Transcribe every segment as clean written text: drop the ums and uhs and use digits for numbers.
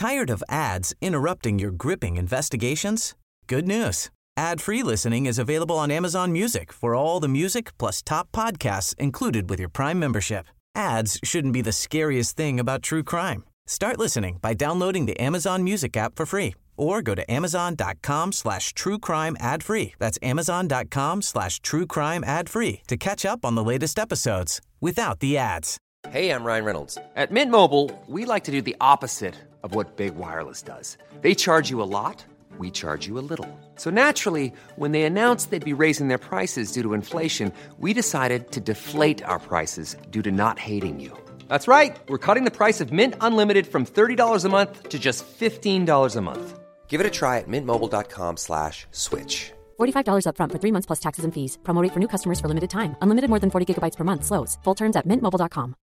Tired of ads interrupting your gripping investigations? Good news. Ad-free listening is available on Amazon Music for all the music plus top podcasts included with your Prime membership. Ads shouldn't be the scariest thing about true crime. Start listening by downloading the Amazon Music app for free or go to amazon.com/truecrime ad-free. That's amazon.com/truecrime ad-free to catch up on the latest episodes without the ads. Hey, I'm Ryan Reynolds. At Mint Mobile, we like to do the opposite of what Big Wireless does. They charge you a lot. We charge you a little. So naturally, when they announced they'd be raising their prices due to inflation, we decided to deflate our prices due to not hating you. That's right. We're cutting the price of Mint Unlimited from $30 a month to just $15 a month. Give it a try at mintmobile.com/switch. $45 up front for 3 months plus taxes and fees. Promo rate for new customers for limited time. Unlimited more than 40 gigabytes per month. Slows full terms at mintmobile.com.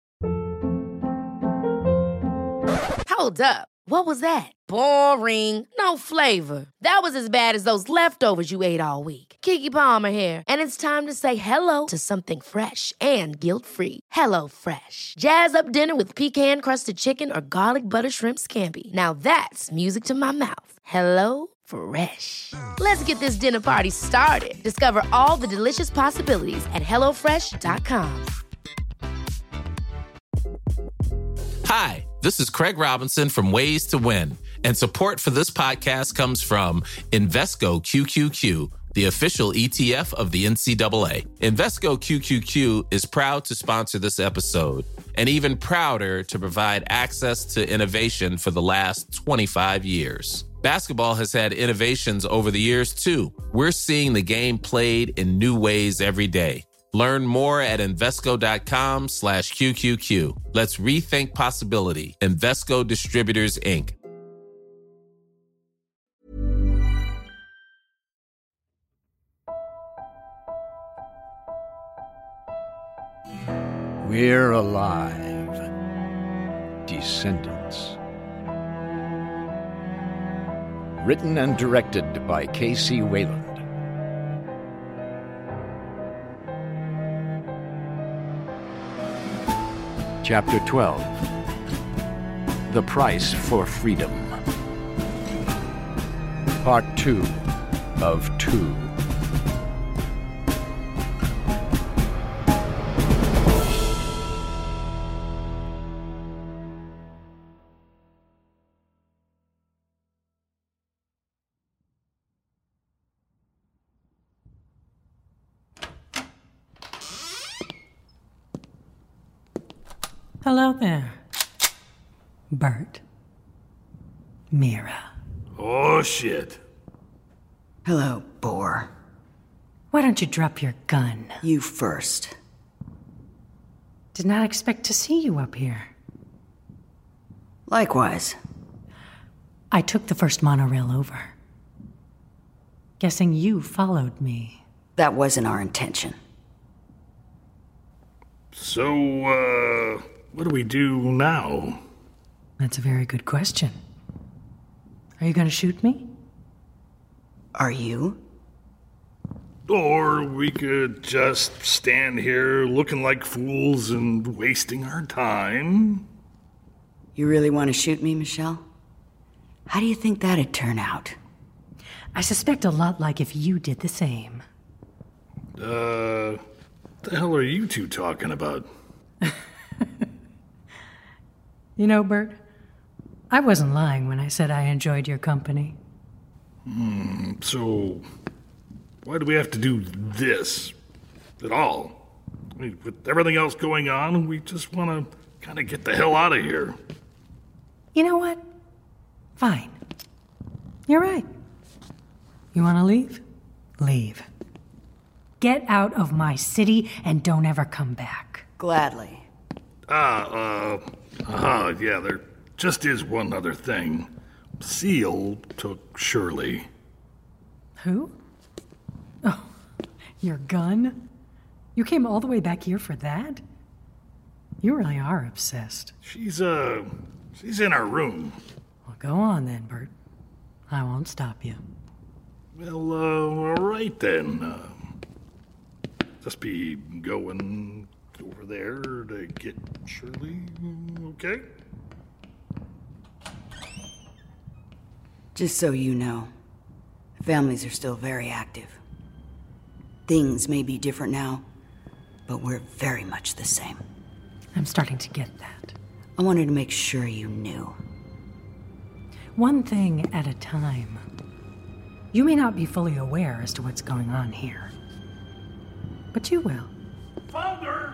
Hold up. What was that? Boring. No flavor. That was as bad as those leftovers you ate all week. Keke Palmer here. And it's time to say hello to something fresh and guilt-free. Hello Fresh. Jazz up dinner with pecan-crusted chicken or garlic butter shrimp scampi. Now that's music to my mouth. Hello Fresh. Let's get this dinner party started. Discover all the delicious possibilities at hellofresh.com. Hi, this is Craig Robinson from Ways to Win, and support for this podcast comes from Invesco QQQ, the official ETF of the NCAA. Invesco QQQ is proud to sponsor this episode, and even prouder to provide access to innovation for the last 25 years. Basketball has had innovations over the years, too. We're seeing the game played in new ways every day. Learn more at Invesco.com/QQQ. Let's rethink possibility. Invesco Distributors, Inc. We're alive. Descendants. Written and directed by K.C. Wayland. Chapter 12. The Price for Freedom. Part 2 of 2. Hello there, Bert. Mira. Oh, shit. Hello, Boar. Why don't you drop your gun? You first. Did not expect to see you up here. Likewise. I took the first monorail over. Guessing you followed me. That wasn't our intention. So, what do we do now? That's a very good question. Are you going to shoot me? Are you? Or we could just stand here looking like fools and wasting our time. You really want to shoot me, Michelle? How do you think that'd turn out? I suspect a lot like if you did the same. What the hell are you two talking about? You know, Bert, I wasn't lying when I said I enjoyed your company. So, why do we have to do this at all? I mean, with everything else going on, we just want to kind of get the hell out of here. You know what? Fine. You're right. You want to leave? Leave. Get out of my city and don't ever come back. Gladly. Yeah, there just is one other thing. Seal took Shirley. Who? Oh, your gun? You came all the way back here for that? You really are obsessed. She's in our room. Well, go on then, Bert. I won't stop you. Well, all right then. Just be going over there to get Shirley, okay? Just so you know, families are still very active. Things may be different now, but we're very much the same. I'm starting to get that. I wanted to make sure you knew. One thing at a time. You may not be fully aware as to what's going on here, but you will. Found her!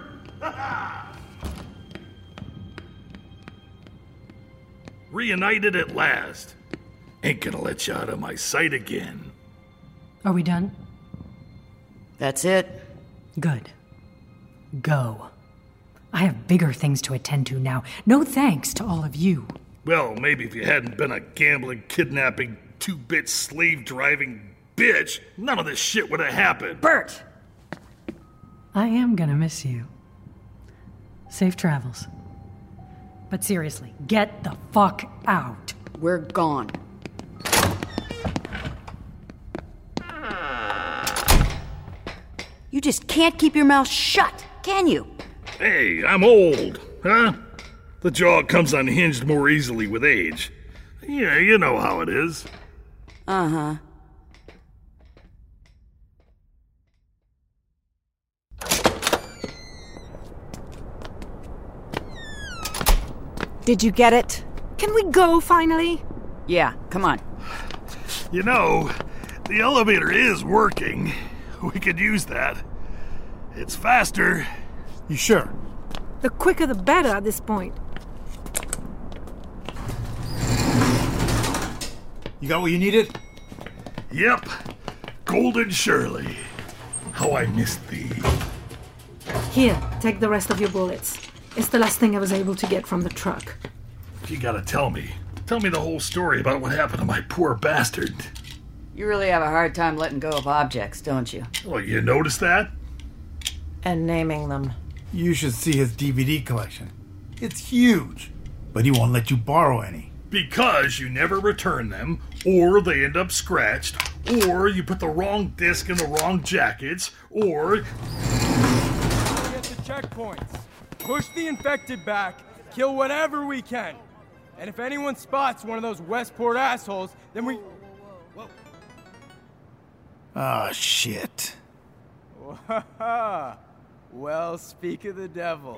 Reunited at last. Ain't gonna let you out of my sight again. Are we done? That's it. Good. Go. I have bigger things to attend to now. No thanks to all of you. Well, maybe if you hadn't been a gambling, kidnapping, two-bit slave-driving bitch, none of this shit would have happened. Bert! I am gonna miss you. Safe travels. But seriously, get the fuck out. We're gone. You just can't keep your mouth shut, can you? Hey, I'm old, huh? The jaw comes unhinged more easily with age. Yeah, you know how it is. Uh-huh. Did you get it? Can we go, finally? Yeah, come on. You know, the elevator is working. We could use that. It's faster. You sure? The quicker the better at this point. You got what you needed? Yep. Golden Shirley. How I missed thee. Here, take the rest of your bullets. It's the last thing I was able to get from the truck. You gotta tell me. Tell me the whole story about what happened to my poor bastard. You really have a hard time letting go of objects, don't you? Well, you noticed that? And naming them. You should see his DVD collection. It's huge, but he won't let you borrow any. Because you never return them, or they end up scratched, or you put the wrong disc in the wrong jackets, or... Get the checkpoints. Push the infected back, kill whatever we can. And if anyone spots one of those Westport assholes, then we... Whoa. Ah, shit. Well, speak of the devil.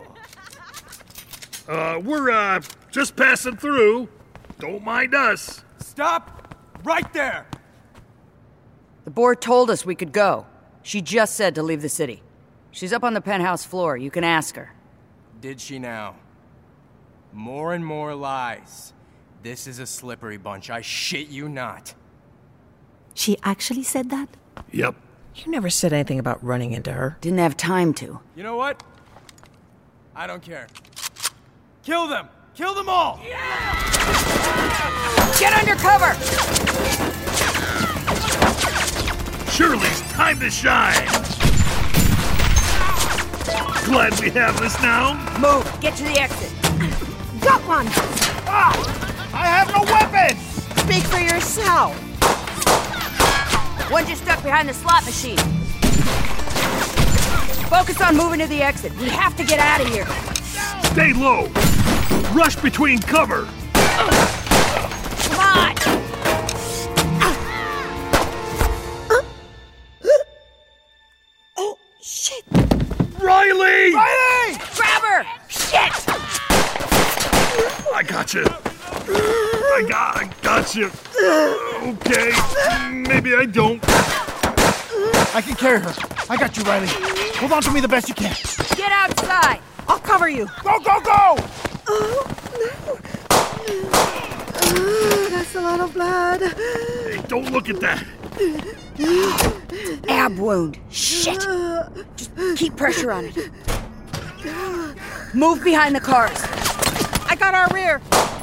We're, just passing through. Don't mind us. Stop! Right there! The board told us we could go. She just said to leave the city. She's up on the penthouse floor. You can ask her. Did she now? More and more lies. This is a slippery bunch, I shit you not. She actually said that? Yep. You never said anything about running into her. Didn't have time to. You know what? I don't care. Kill them! Kill them all! Yeah! Get under cover! Shirley's time to shine! Glad we have this now. Move! Get to the exit! Got one! Ah! I have no weapons! Speak for yourself! One just stuck behind the slot machine. Focus on moving to the exit. We have to get out of here. Stay low. Rush between cover. Come on. Oh, shit. Riley! Riley! Grab her! Shit! I got you. I got you. Okay, maybe I don't. I can carry her. I got you, Riley. Hold on to me the best you can. Get outside. I'll cover you. Go, go, go! Oh, no. That's a lot of blood. Hey, don't look at that. Ab wound. Shit. Just keep pressure on it. Move behind the cars. I got our rear.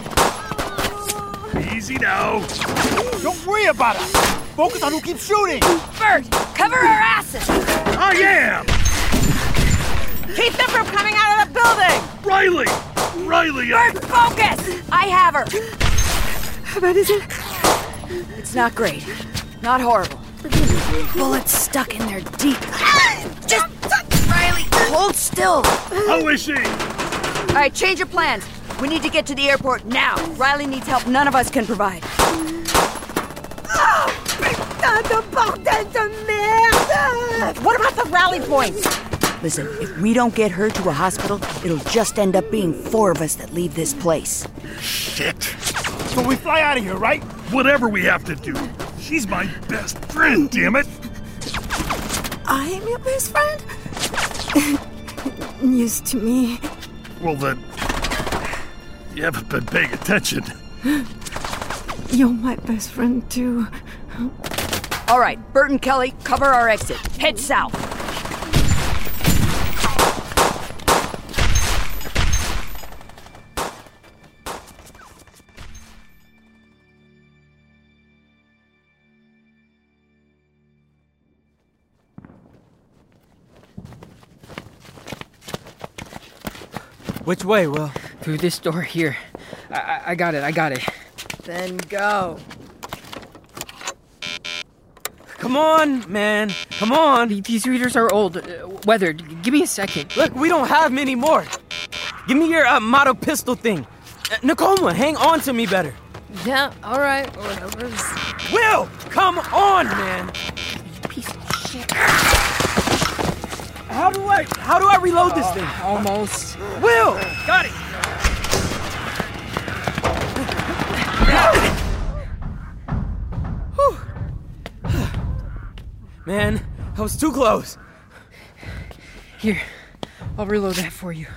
Easy now. Don't worry about us. Focus on who keeps shooting. Bert, cover our asses. I am. Keep them from coming out of the building. Riley! Bert, focus! I have her. How bad is it? It's not great. Not horrible. Bullets stuck in there deep. Just, Riley, hold still. How is she? All right, change your plans. We need to get to the airport now. Riley needs help none of us can provide. de bordel de merde! What about the rally points? Listen, if we don't get her to a hospital, it'll just end up being 4 of us that leave this place. Shit. So we fly out of here, right? Whatever we have to do. She's my best friend, damn it. I am your best friend? News to me. Well, then, you haven't been paying attention. You're my best friend, too. All right, Bert and Kelly, cover our exit. Head south. Which way, Will? Through this door here. I got it. Then go. Come on, man. Come on. These readers are old. Weathered. Give me a second. Look, we don't have many more. Give me your motto pistol thing. Nakoma, hang on to me better. Yeah, all right. Whatever's... Will, come on, man. You piece of shit. How do I reload this thing? Almost. Will, got it. Man, I was too close. Here, I'll reload that for you.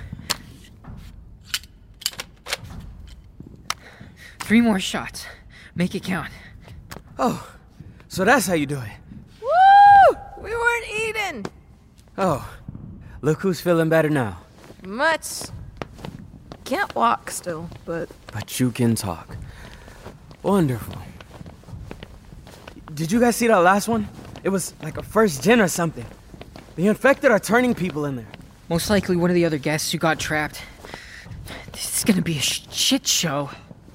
3 more shots. Make it count. Oh, so that's how you do it. Woo! We weren't eating. Oh, look who's feeling better now. Much. Can't walk still, but you can talk. Wonderful. Did you guys see that last one? It was like a first gen or something. The infected are turning people in there. Most likely one of the other guests who got trapped. This is gonna be a shit show.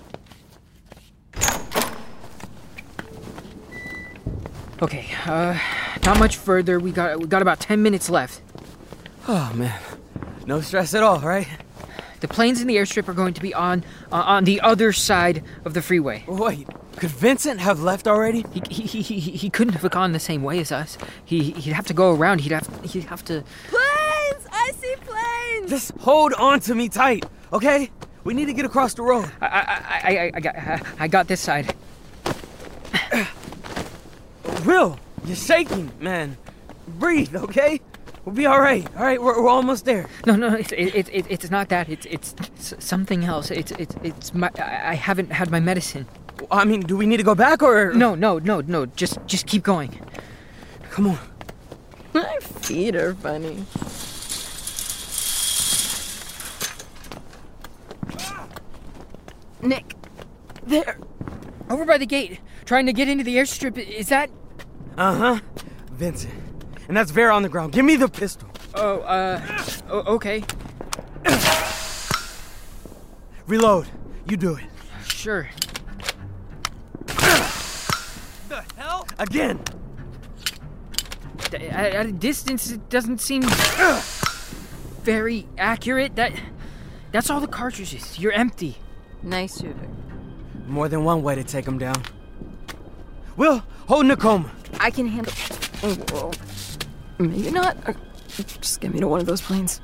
Okay, not much further. We got about 10 minutes left. Oh, man. No stress at all, right? The planes in the airstrip are going to be on the other side of the freeway. Wait, could Vincent have left already? He couldn't have gone the same way as us. He'd have to go around. He'd have to... Planes! I see planes! Just hold on to me tight, okay? We need to get across the road. I got this side. Will, you're shaking, man. Breathe, okay? We'll be all right. All right, we're almost there. No, it's not that. It's something else. It's my. I haven't had my medicine. I mean, do we need to go back or? No. Just keep going. Come on. My feet are funny. Nick, there. Over by the gate, trying to get into the airstrip. Is that? Uh-huh. Vincent. And that's Vera on the ground. Give me the pistol. Okay. Reload. You do it. Sure. The hell? Again. At a distance, it doesn't seem very accurate. That's all the cartridges. You're empty. Nice shooting. More than one way to take him down. Will, hold Nakoma. I can handle... Oh, whoa. Maybe not. Just get me to one of those planes.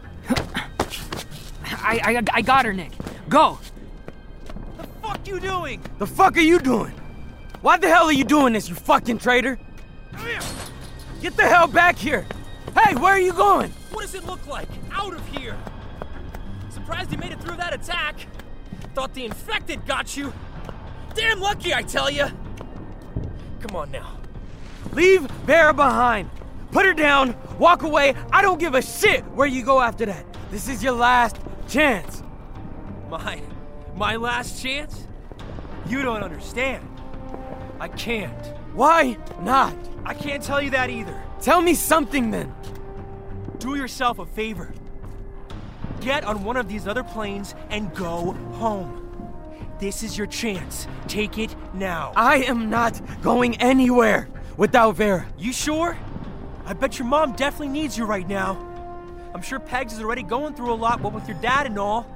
I got her, Nick. Go. The fuck you doing? The fuck are you doing? Why the hell are you doing this, you fucking traitor? Come here. Get the hell back here. Hey, where are you going? What does it look like? Out of here. Surprised you made it through that attack. Thought the infected got you. Damn lucky, I tell you. Come on now. Leave Vera behind. Put her down, walk away. I don't give a shit where you go after that. This is your last chance. My last chance? You don't understand. I can't. Why not? I can't tell you that either. Tell me something then. Do yourself a favor. Get on one of these other planes and go home. This is your chance. Take it now. I am not going anywhere without Vera. You sure? I bet your mom definitely needs you right now. I'm sure Pegs is already going through a lot, what with your dad and all.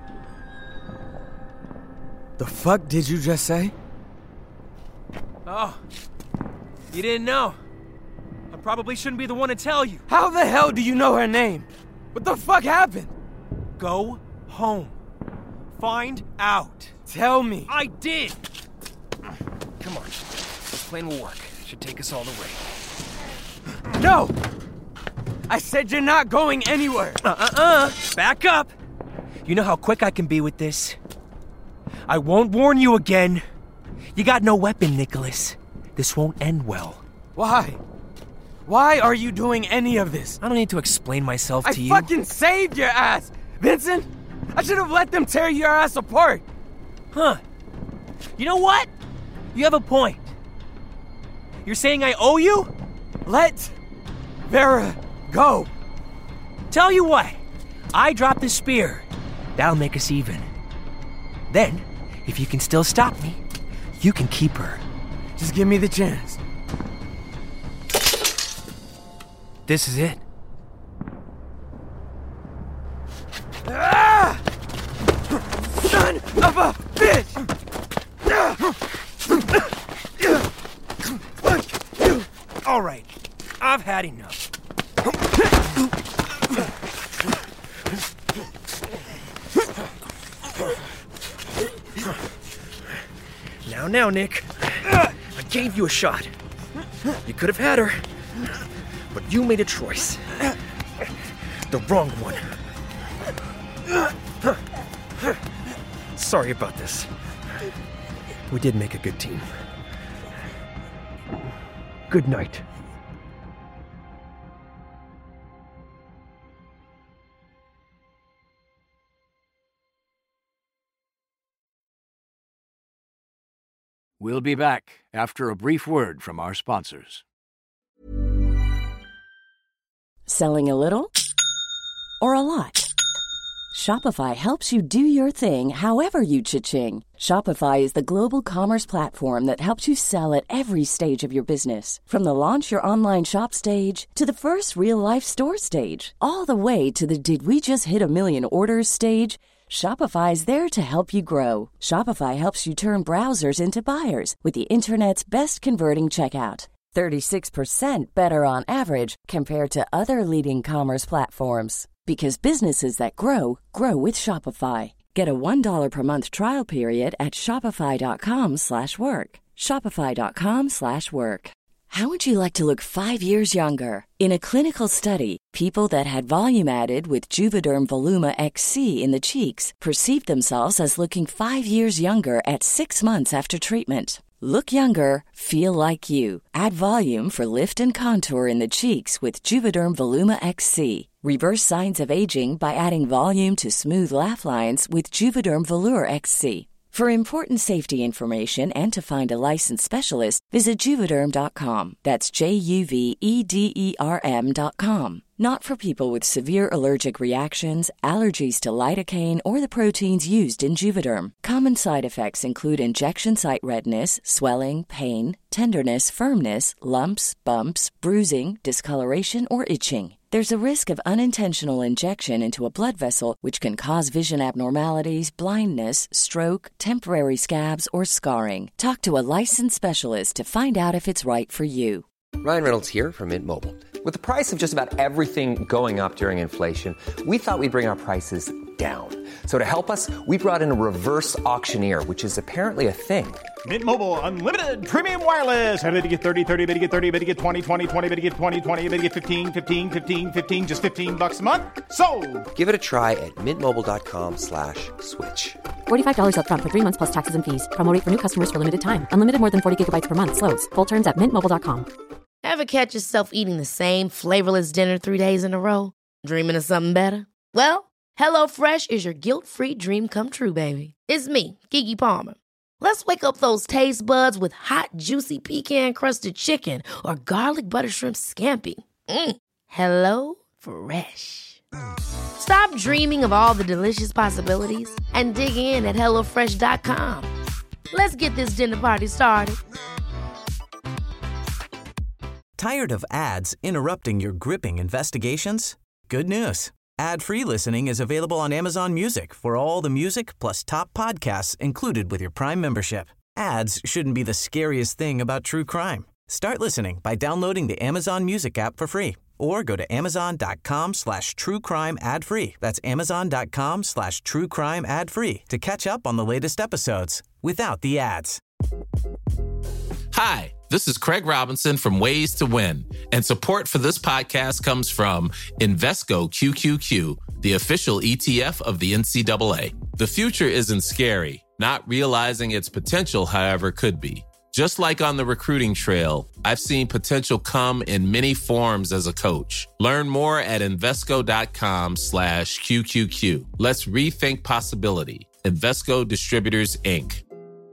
The fuck did you just say? Oh, You didn't know. I probably shouldn't be the one to tell you. How the hell do you know her name? What the fuck happened? Go home. Find out. Tell me. I did. Come on. This plan will work. Should take us all the way. No! I said you're not going anywhere. Back up. You know how quick I can be with this. I won't warn you again. You got no weapon, Nicholas. This won't end well. Why? Why are you doing any of this? I don't need to explain myself to you. I fucking saved your ass, Vincent! I should have let them tear your ass apart! Huh. You know what? You have a point. You're saying I owe you? Let Vera go. Tell you what, I drop the spear. That'll make us even. Then, if you can still stop me, you can keep her. Just give me the chance. This is it. Ah! Son of a bitch! All right, I've had enough. Now, Nick. I gave you a shot. You could have had her, but you made a choice. The wrong one. Sorry about this. We did make a good team. Good night. We'll be back after a brief word from our sponsors. Selling a little or a lot? Shopify helps you do your thing however you cha-ching. Shopify is the global commerce platform that helps you sell at every stage of your business. From the launch your online shop stage to the first real-life store stage, all the way to the did we just hit a million orders stage. Shopify is there to help you grow. Shopify helps you turn browsers into buyers with the internet's best converting checkout. 36% better on average compared to other leading commerce platforms. Because businesses that grow, grow with Shopify. Get a $1 per month trial period at shopify.com/work. Shopify.com/work. How would you like to look 5 years younger? In a clinical study, people that had volume added with Juvederm Voluma XC in the cheeks perceived themselves as looking 5 years younger at 6 months after treatment. Look younger, feel like you. Add volume for lift and contour in the cheeks with Juvederm Voluma XC. Reverse signs of aging by adding volume to smooth laugh lines with Juvederm Volure XC. For important safety information and to find a licensed specialist, visit Juvederm.com. That's JUVEDERM.com. Not for people with severe allergic reactions, allergies to lidocaine, or the proteins used in Juvederm. Common side effects include injection site redness, swelling, pain, tenderness, firmness, lumps, bumps, bruising, discoloration, or itching. There's a risk of unintentional injection into a blood vessel, which can cause vision abnormalities, blindness, stroke, temporary scabs, or scarring. Talk to a licensed specialist to find out if it's right for you. Ryan Reynolds here from Mint Mobile. With the price of just about everything going up during inflation, we thought we'd bring our prices down. So to help us, we brought in a reverse auctioneer, which is apparently a thing. Mint Mobile Unlimited Premium Wireless. How to get 30, 30, bit to get 30, bit to get 20, 20, 20, bit to get 20, 20, bit to get 15, 15, 15, 15, just $15 a month? Sold! Give it a try at mintmobile.com/switch. $45 up front for 3 months plus taxes and fees. Promo rate for new customers for limited time. Unlimited more than 40 gigabytes per month. Slows full terms at mintmobile.com. Ever catch yourself eating the same flavorless dinner 3 days in a row? Dreaming of something better? Well, HelloFresh is your guilt-free dream come true, baby. It's me, Keke Palmer. Let's wake up those taste buds with hot, juicy pecan-crusted chicken or garlic butter shrimp scampi. HelloFresh. Stop dreaming of all the delicious possibilities and dig in at HelloFresh.com. Let's get this dinner party started. Tired of ads interrupting your gripping investigations? Good news. Ad-free listening is available on Amazon Music for all the music plus top podcasts included with your Prime membership. Ads shouldn't be the scariest thing about true crime. Start listening by downloading the Amazon Music app for free or go to amazon.com/truecrime ad-free. That's amazon.com/truecrime ad-free to catch up on the latest episodes without the ads. Hi, this is Craig Robinson from Ways to Win, and support for this podcast comes from Invesco QQQ, the official ETF of the NCAA. The future isn't scary. Not realizing its potential, however, could be. Just like on the recruiting trail, I've seen potential come in many forms as a coach. Learn more at Invesco.com/QQQ. Let's rethink possibility. Invesco Distributors, Inc.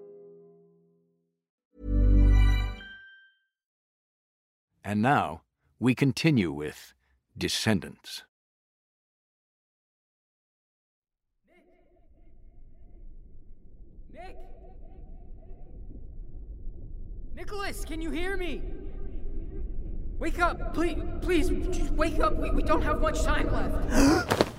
And now, we continue with Descendants. Nicholas, can you hear me? Wake up, please, just wake up. We don't have much time left.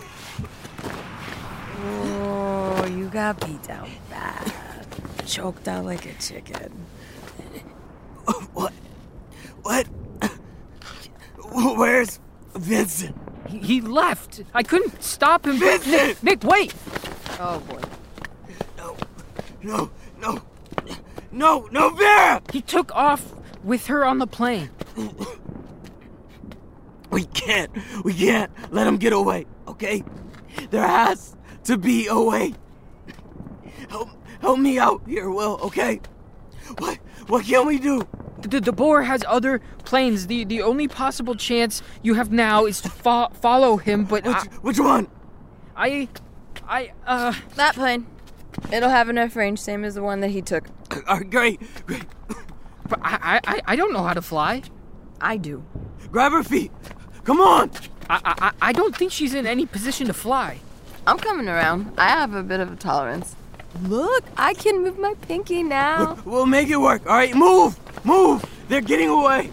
Oh, you got beat down bad. Choked out like a chicken. What? Where's Vincent? He left. I couldn't stop him. Vincent! Nick, wait! Oh, boy. No, Vera! He took off with her on the plane. We can't let him get away, okay? There has to be a way. Help me out here, Will, okay? What can we do? The boar has other planes. The only possible chance you have now is to follow him, but... Which one? That plane. It'll have enough range, same as the one that he took. Great. But I don't know how to fly. I do. Grab her feet. Come on. I don't think she's in any position to fly. I'm coming around. I have a bit of a tolerance. Look, I can move my pinky now. We'll make it work, all right? Move! They're getting away.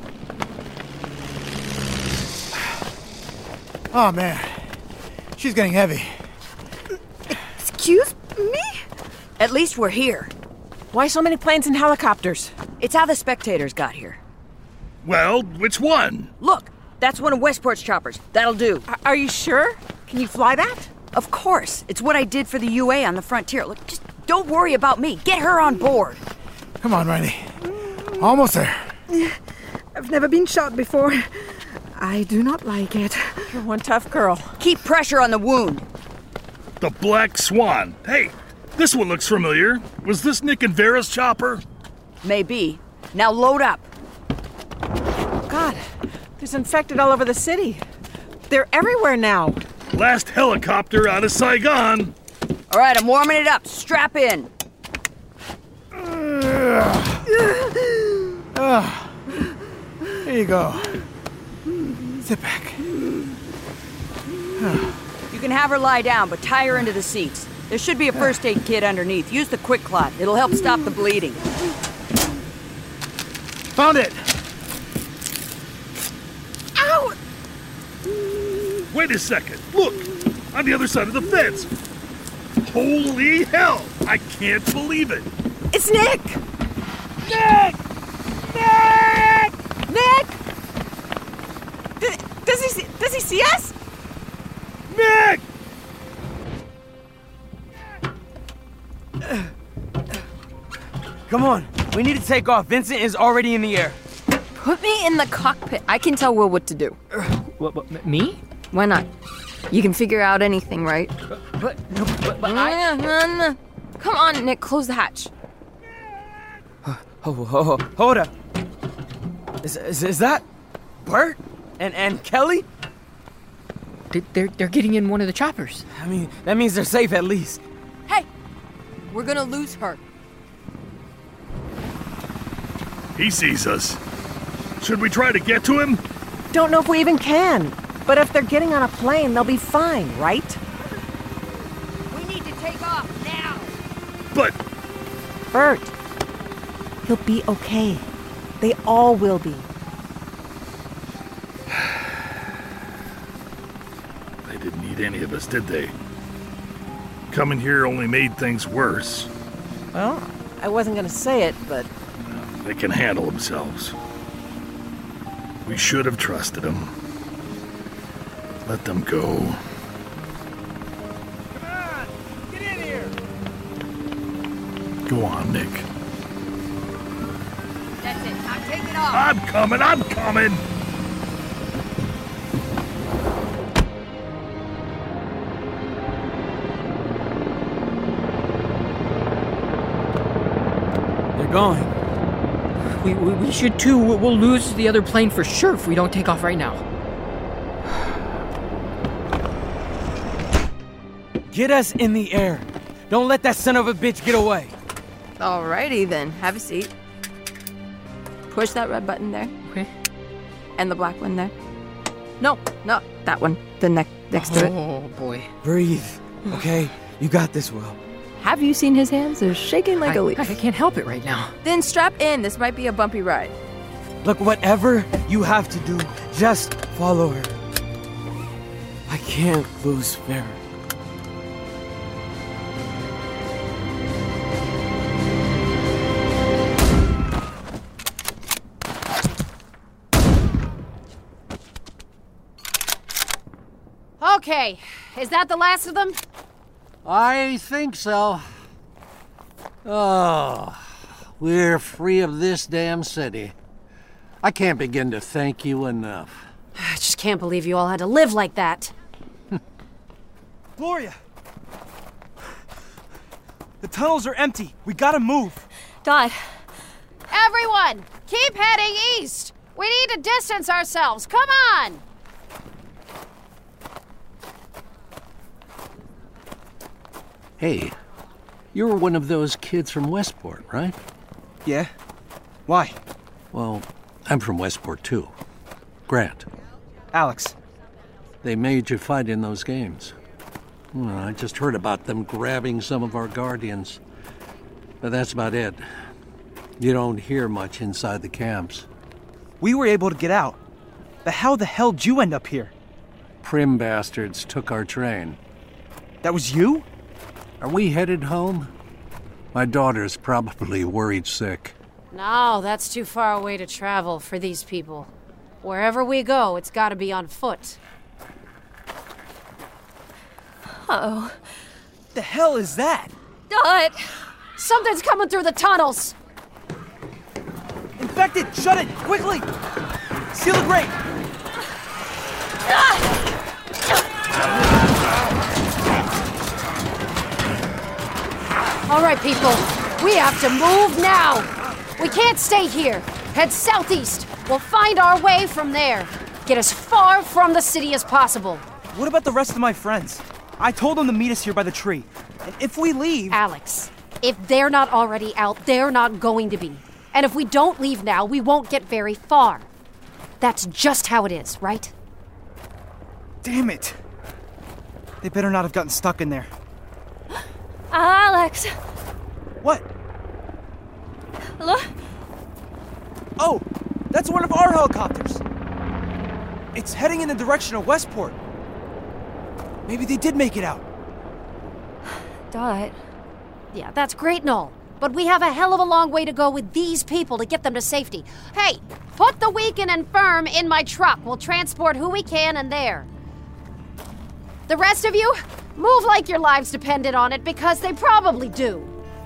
Oh, man. She's getting heavy. Excuse me? At least we're here. Why so many planes and helicopters? It's how the spectators got here. Well, which one? Look, that's one of Westport's choppers. That'll do. Are you sure? Can you fly that? Of course. It's what I did for the UA on the frontier. Look, just don't worry about me. Get her on board. Come on, Riley. Almost there. I've never been shot before. I do not like it. You're one tough girl. Keep pressure on the wound. The Black Swan. Hey, this one looks familiar. Was this Nick and Vera's chopper? Maybe. Now load up. God, there's infected all over the city. They're everywhere now. Last helicopter out of Saigon. All right, I'm warming it up. Strap in. There you go. Sit back. You can have her lie down, but tie her into the seats. There should be a first aid kit underneath. Use the quick clot. It'll help stop the bleeding. Found it! Ow! Wait a second. Look! On the other side of the fence. Holy hell! I can't believe it. It's Nick! Nick! Does he see us? Nick! Come on. We need to take off. Vincent is already in the air. Put me in the cockpit. I can tell Will what to do. What, me? Why not? You can figure out anything, right? But Come on, Nick. Close the hatch. Hold up. Is that Bert and Kelly? They're getting in one of the choppers. I mean, that means they're safe at least. Hey, we're gonna lose her. He sees us. Should we try to get to him? Don't know if we even can. But if they're getting on a plane, they'll be fine, right? We need to take off now. But... Bert, he'll be okay. They all will be. They didn't need any of us, did they? Coming here only made things worse. Well, I wasn't gonna say it, but... They can handle themselves. We should have trusted them. Let them go. Come on! Get in here! Go on, Nick. That's it. Now take it off. I'm coming! They're going. We should too. We'll lose the other plane for sure if we don't take off right now. Get us in the air. Don't let that son of a bitch get away. Alrighty then. Have a seat. Push that red button there. Okay. And the black one there. No, that one. The next to it. Oh, boy. Breathe, okay? You got this, Will. Have you seen his hands? They're shaking like a leaf. I can't help it right now. Then strap in. This might be a bumpy ride. Look, whatever you have to do, just follow her. I can't lose Farron. Okay, is that the last of them? I think so. Oh, we're free of this damn city. I can't begin to thank you enough. I just can't believe you all had to live like that. Gloria! The tunnels are empty. We gotta move. Dot. Everyone, keep heading east. We need to distance ourselves. Come on! Hey, you're one of those kids from Westport, right? Yeah? Why? Well, I'm from Westport, too. Grant. Alex. They made you fight in those games. Well, I just heard about them grabbing some of our guardians. But that's about it. You don't hear much inside the camps. We were able to get out. But how the hell did you end up here? Prim bastards took our train. That was you? Are we headed home? My daughter's probably worried sick. No, that's too far away to travel for these people. Wherever we go, it's gotta be on foot. Uh-oh. The hell is that? Dot! Something's coming through the tunnels! Infected! Shut it! Quickly! Seal the grate! All right, people. We have to move now. We can't stay here. Head southeast. We'll find our way from there. Get as far from the city as possible. What about the rest of my friends? I told them to meet us here by the tree. And if we leave... Alex, if they're not already out, they're not going to be. And if we don't leave now, we won't get very far. That's just how it is, right? Damn it. They better not have gotten stuck in there. Alex! What? Look. Oh, that's one of our helicopters. It's heading in the direction of Westport. Maybe they did make it out. Dot. Yeah, that's great and all. But we have a hell of a long way to go with these people to get them to safety. Hey, put the weak and infirm in my truck. We'll transport who we can in there. The rest of you, move like your lives depended on it, because they probably do.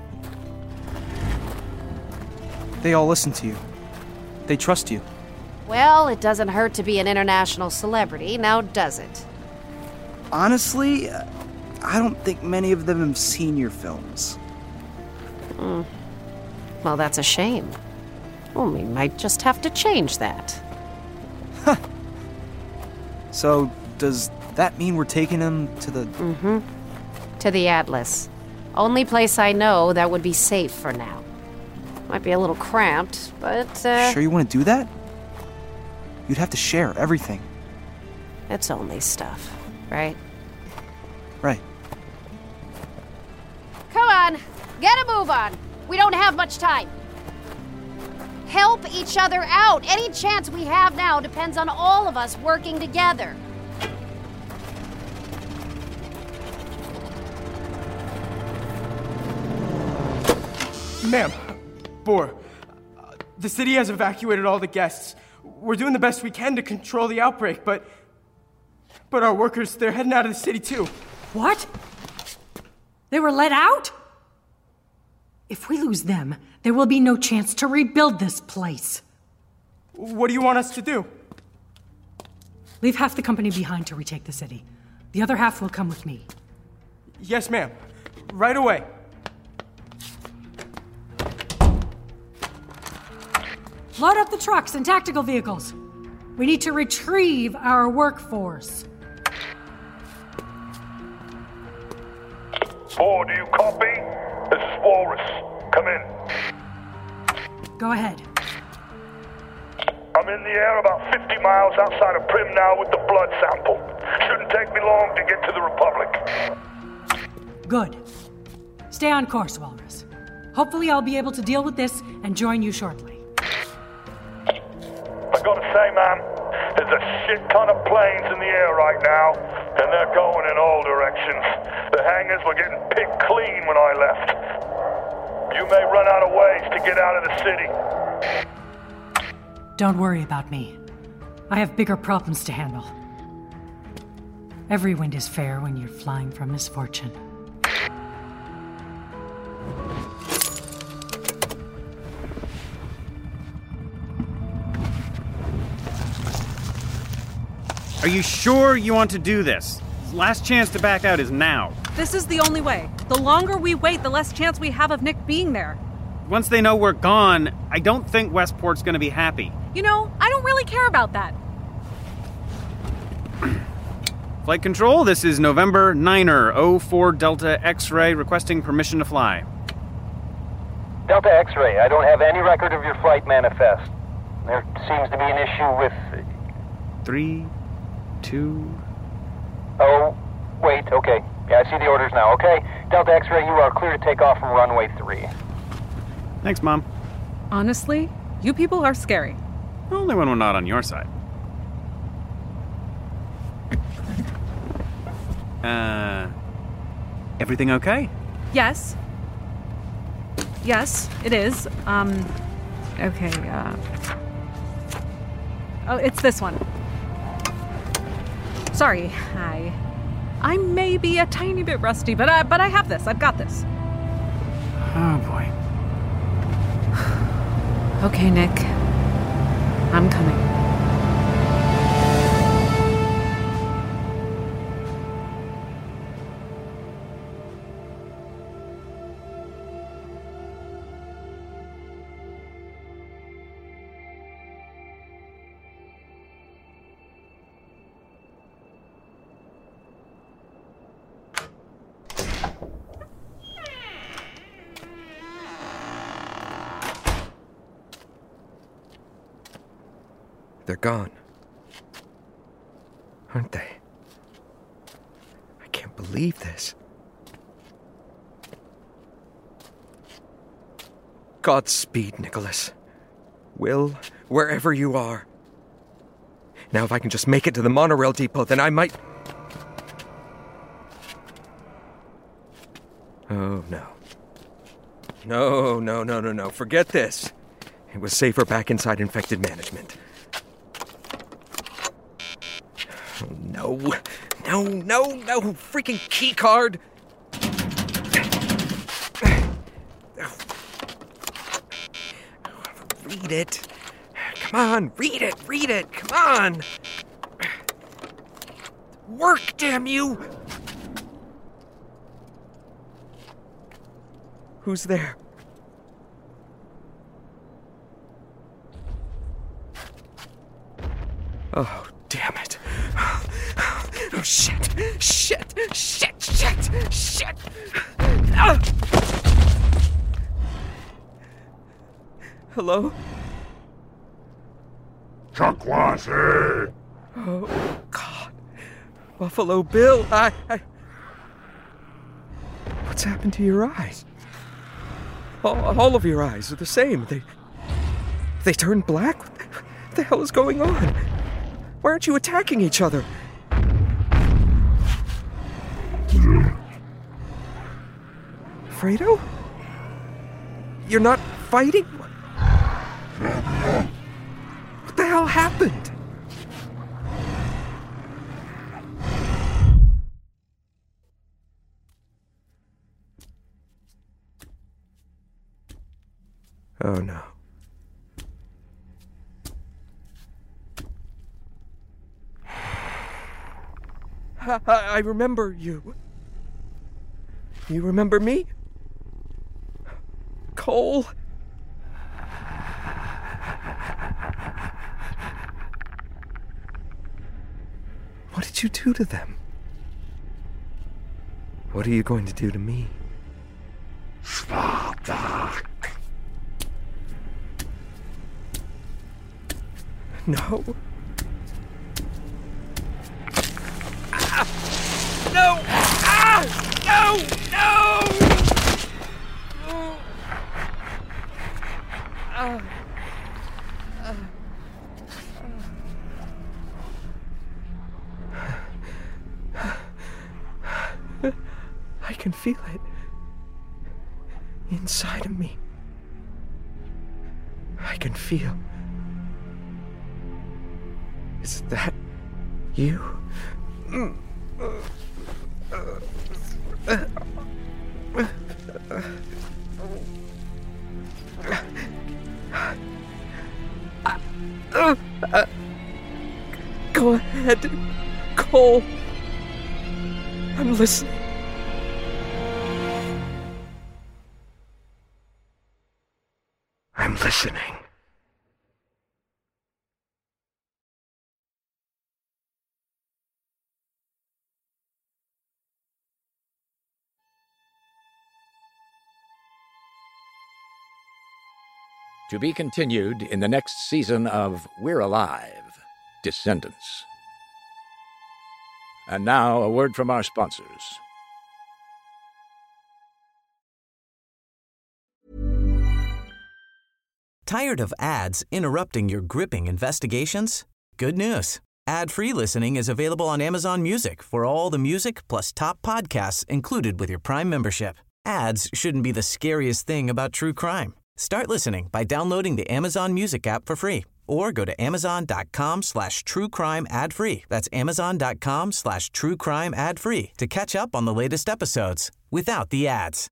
They all listen to you. They trust you. Well, it doesn't hurt to be an international celebrity, now does it? Honestly, I don't think many of them have seen your films. Well, that's a shame. Well, we might just have to change that. So, does that mean we're taking them to the... To the Atlas. Only place I know that would be safe for now. Might be a little cramped, but, Sure you want to do that? You'd have to share everything. It's only stuff, right? Right. Come on, get a move on. We don't have much time. Help each other out. Any chance we have now depends on all of us working together. Ma'am, The city has evacuated all the guests. We're doing the best we can to control the outbreak, but our workers, they're heading out of the city too. What? They were let out? If we lose them, there will be no chance to rebuild this place. What do you want us to do? Leave half the company behind to retake the city. The other half will come with me. Yes, ma'am. Right away. Load up the trucks and tactical vehicles. We need to retrieve our workforce. 4, do you copy? This is Walrus. Come in. Go ahead. I'm in the air about 50 miles outside of Prim now with the blood sample. Shouldn't take me long to get to the Republic. Good. Stay on course, Walrus. Hopefully I'll be able to deal with this and join you shortly. I gotta say, man, there's a shit ton of planes in the air right now, and they're going in all directions. The hangars were getting picked clean when I left. You may run out of ways to get out of the city. Don't worry about me. I have bigger problems to handle. Every wind is fair when you're flying from misfortune. Are you sure you want to do this? Last chance to back out is now. This is the only way. The longer we wait, the less chance we have of Nick being there. Once they know we're gone, I don't think Westport's gonna be happy. You know, I don't really care about that. Flight Control, this is November 9er 04 Delta X-Ray requesting permission to fly. Delta X-Ray, I don't have any record of your flight manifest. There seems to be an issue with... 3, 2... Oh, wait, okay. Yeah, I see the orders now. Okay, Delta X-Ray, you are clear to take off from runway 3. Thanks, Mom. Honestly, you people are scary. Only when we're not on your side. Everything okay? Yes. Yes, it is. Okay, Oh, it's this one. Sorry, I may be a tiny bit rusty, but I have this. I've got this. Oh, boy. Okay, Nick. I'm coming. They're gone. Aren't they? I can't believe this. Godspeed, Nicholas. Will, wherever you are. Now, if I can just make it to the monorail depot, then I might... Oh, no. No. Forget this. It was safer back inside infected management. No. Freaking key card. Read it. Come on, read it. Come on. Work, damn you. Who's there? Oh, damn it. Oh, shit. Ah! Hello? Chuck Lassie! Oh, God. Buffalo Bill, I... What's happened to your eyes? All of your eyes are the same. They turned black? What the hell is going on? Why aren't you attacking each other? Fredo? You're not fighting? happened? Oh no. I remember you. You remember me? Cole? What did you do to them? What are you going to do to me? No. No! Ah! No! No! I can feel it inside of me. I can feel. Is that you? Go ahead, Cole. I'm listening. I'm listening. To be continued in the next season of We're Alive, Descendants. And now, a word from our sponsors. Tired of ads interrupting your gripping investigations? Good news. Ad-free listening is available on Amazon Music for all the music plus top podcasts included with your Prime membership. Ads shouldn't be the scariest thing about true crime. Start listening by downloading the Amazon Music app for free or go to amazon.com/truecrime ad-free. That's amazon.com/truecrime ad-free to catch up on the latest episodes without the ads.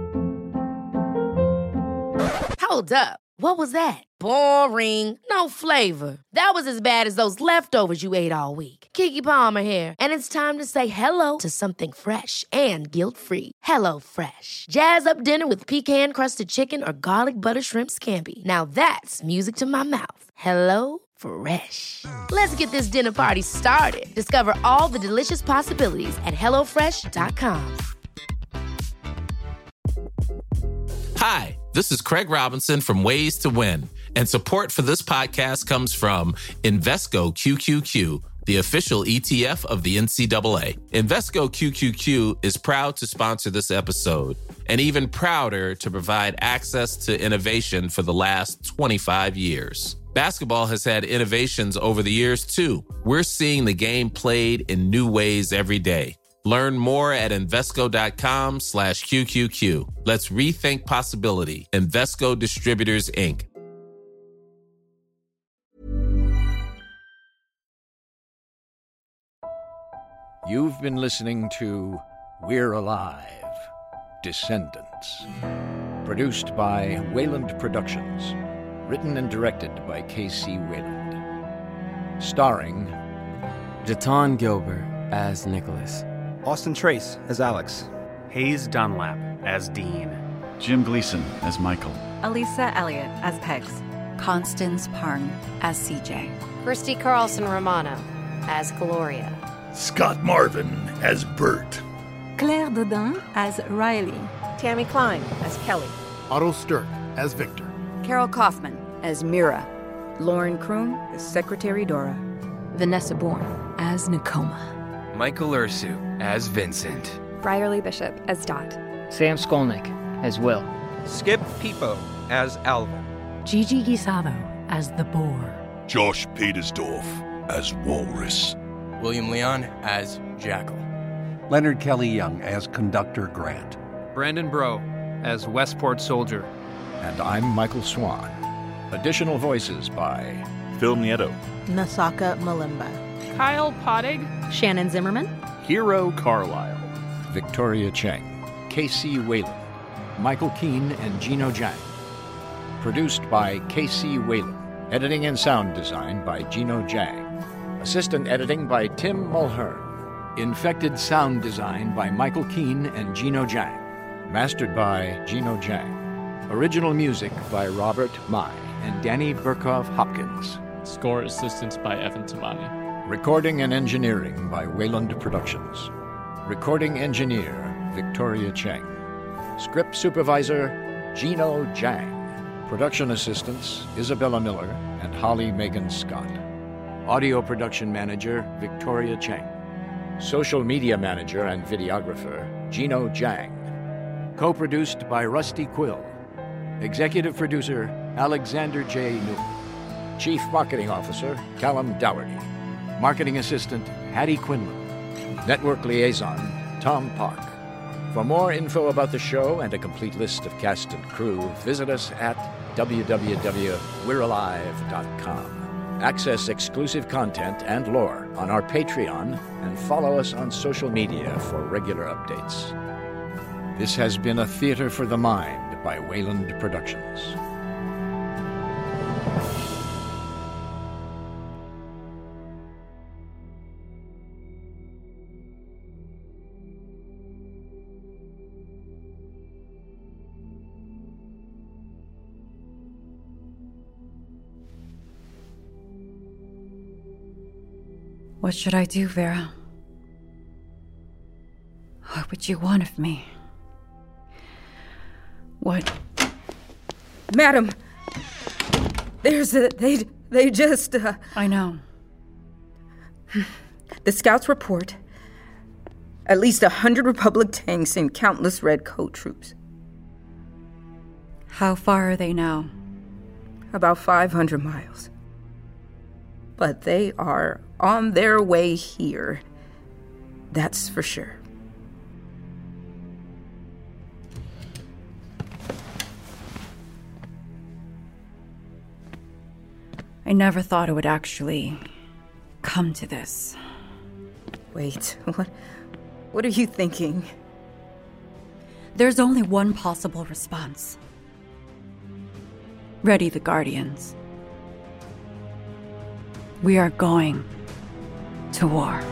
Hold up. What was that? Boring. No flavor. That was as bad as those leftovers you ate all week. Keke Palmer here, and it's time to say hello to something fresh and guilt-free. Hello Fresh. Jazz up dinner with pecan-crusted chicken or garlic butter shrimp scampi. Now that's music to my mouth. Hello Fresh. Let's get this dinner party started. Discover all the delicious possibilities at hellofresh.com. Hi, this is Craig Robinson from Ways to Win, and support for this podcast comes from Invesco QQQ, the official ETF of the NCAA. Invesco QQQ is proud to sponsor this episode, and even prouder to provide access to innovation for the last 25 years. Basketball has had innovations over the years, too. We're seeing the game played in new ways every day. Learn more at Invesco.com/QQQ. Let's rethink possibility. Invesco Distributors, Inc. You've been listening to We're Alive, Descendants. Produced by Wayland Productions. Written and directed by K.C. Wayland. Starring Jatan Gilbert as Nicholas. Austin Trace as Alex. Hayes Dunlap as Dean. Jim Gleason as Michael. Elisa Elliott as Pegs. Constance Parn as CJ. Christy Carlson Romano as Gloria. Scott Marvin as Bert. Claire Dodin as Riley. Tammy Klein as Kelly. Otto Stirk as Victor. Carol Kaufman as Mira. Lauren Kroom as Secretary Dora. Vanessa Bourne as Nakoma. Michael Ursu as Vincent. Brierly Bishop as Dot. Sam Skolnick as Will. Skip Peepo as Alvin. Gigi Guisado as the Boar. Josh Petersdorf as Walrus. William Leon as Jackal. Leonard Kelly Young as Conductor Grant. Brandon Bro as Westport Soldier. And I'm Michael Swan. Additional voices by Phil Nieto. Nasaka Malimba. Kyle Pottig. Shannon Zimmerman. Hero Carlisle. Victoria Cheng. Casey Whalen. Michael Keane and Gino Jang. Produced by Casey Whalen. Editing and sound design by Gino Jang. Assistant editing by Tim Mulhern. Infected sound design by Michael Keane and Gino Jang. Mastered by Gino Jang. Original music by Robert Mai and Danny Burkhoff Hopkins. Score assistance by Evan Tamani. Recording and engineering by Wayland Productions. Recording engineer Victoria Cheng. Script supervisor Gino Jang. Production assistants Isabella Miller and Holly Megan Scott. Audio production manager Victoria Cheng. Social media manager and videographer Gino Jang. Co-produced by Rusty Quill. Executive producer Alexander J. Newton. Chief Marketing Officer Callum Dougherty. Marketing Assistant Hattie Quinlan. Network Liaison Tom Park. For more info about the show and a complete list of cast and crew, visit us at www.we'realive.com. Access exclusive content and lore on our Patreon and follow us on social media for regular updates. This has been a Theater for the Mind by Wayland Productions. What should I do, Vera? What would you want of me? What? Madam, there's a... They just, I know. The scouts report at least 100 Republic tanks and countless Redcoat troops. How far are they now? About 500 miles. But they are on their way here. That's for sure. I never thought it would actually come to this. Wait, what are you thinking? There's only one possible response. Ready the Guardians. We are going to war.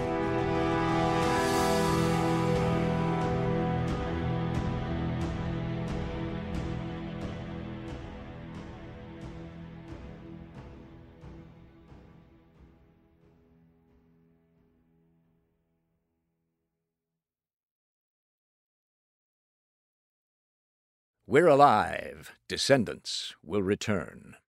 We're Alive. Descendants will return.